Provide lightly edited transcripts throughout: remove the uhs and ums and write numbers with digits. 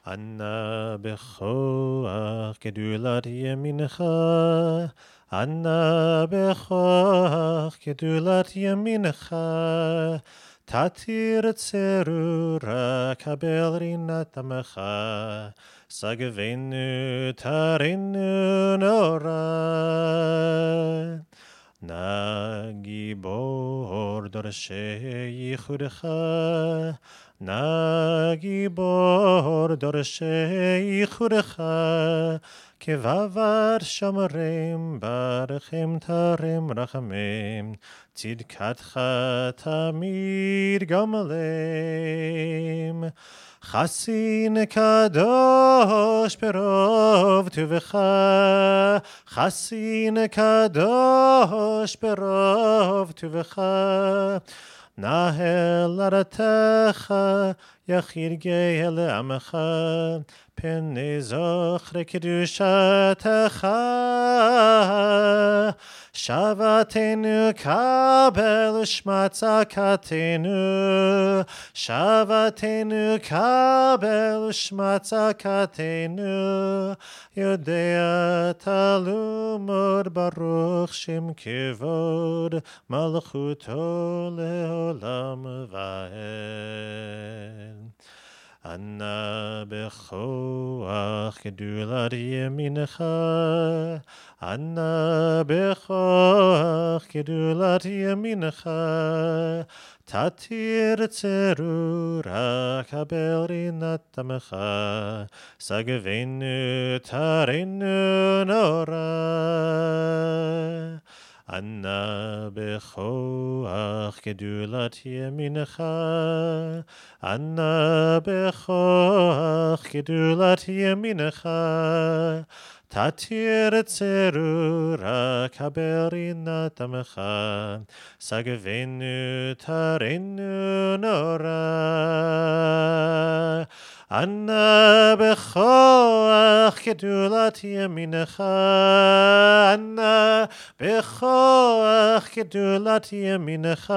ענה בכוח גדולת ימינך, ענה בכוח גדולת ימינך, תתיר צרורה, קבל רינת עמך, סגבנו תרנו נורא. נא גיבור דורשי ייחודך, נא גיבור דורשי ייחודך, כבבת שומרים ברכם תרם רחמים, צדקתך תמיד גמלם. חסין קדוש ברוב טובך, חסין קדוש ברוב טובך, נהל ארתך יחיד גאה לעמך, פני זוכר קדושתך. שבתנו קבל שמע צעקתנו, שבתנו קבל שמע צעקתנו, יודע תלמוד ברוך שם כבוד, מלכותו לעולם ועד. ענה בכוח גדולת ימינך, ענה בכוח גדולת ימינך, תתיר צרורה, קבל רינת עמך, סגבנו תרנו נורא. ענה בכוח גדולת ימינך, ענה בכוח גדולת ימינך, תתיר צרורה, קבל רינת עמך, סגבנו תרנו נורא. ענה בכוח גדולת ימינך, ענה בכוח גדולת ימינך,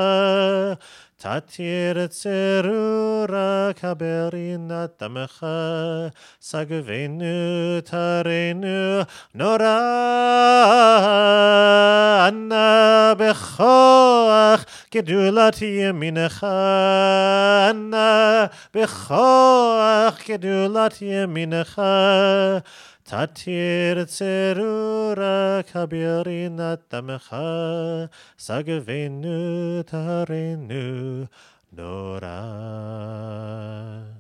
תתיר צרורה, קבל רינת עמך, סגבנו תרנו נורא. ענה בכוח גדולת ימינך, ענה בכוח גדולת ימינך, תתיר צרורה, קבל רינת עמך, סגבנו תרנו נורא.